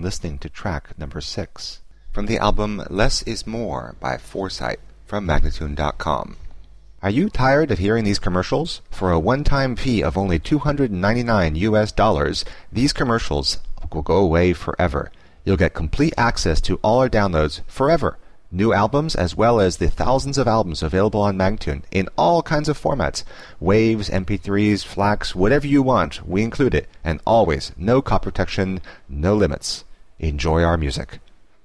listening to track number 6 from the album Less Is More by Foresight from Magnatune.com. Are you tired of hearing these commercials? For a one-time fee of only $299, these commercials will go away forever. You'll get complete access to all our downloads forever. New albums as well as the thousands of albums available on Magnatune in all kinds of formats. Waves, MP3s, FLAC, whatever you want, we include it. And always, no copy protection, no limits. Enjoy our music.